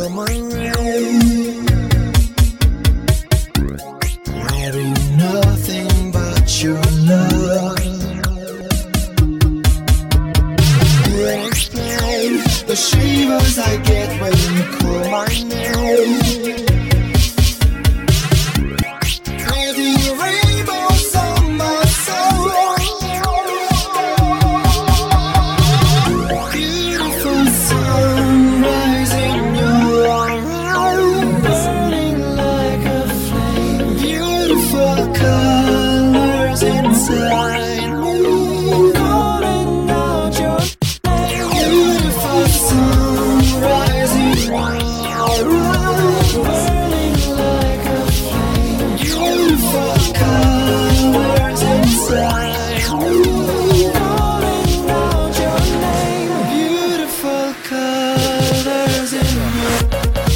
come around. Having nothing but your love. Can't explain the shivers I get when you call my name. Creating rainbows on my soul. Beautiful sunrise in your eyes, burning like a flame. Beautiful colors inside me, calling out your name. Beautiful sunrise in your eyes, burning like a flame. Beautiful colors inside me, calling out your name. Beautiful colors in your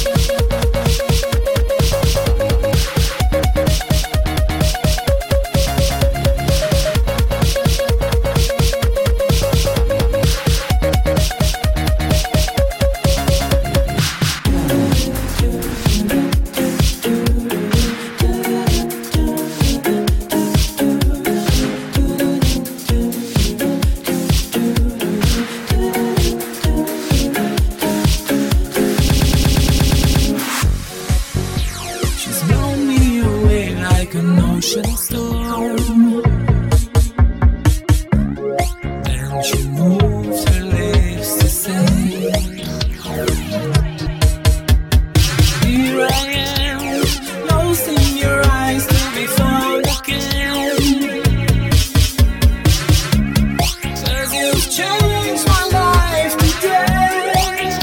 She's blown me away like an ocean storm. Then she moved her lips to say, here I am, lost in your eyes to be found again. 'Cause you've changed my life today.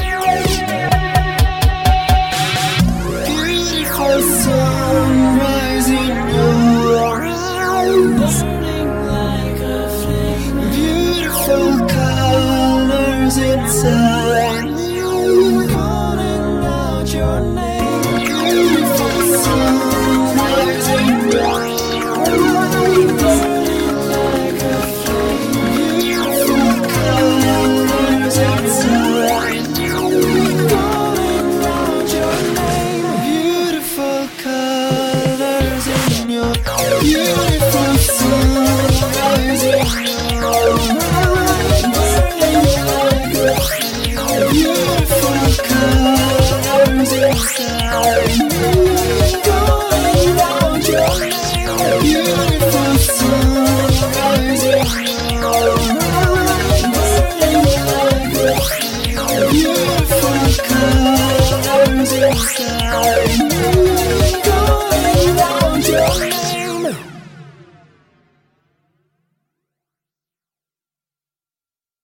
Beautiful sunrise in your eyes, burning like a flame. Beautiful colors inside you, calling out your name. Beautiful sunrise in your eyes, burning like a flame. Beautiful colors inside you, calling out your name. Beautiful colors in your beautiful sunrise in your eyes, burning like a flame. Beautiful colors inside you, calling out your name. Beautiful sunrise in your eyes, burning like a flame. Beautiful colors inside you.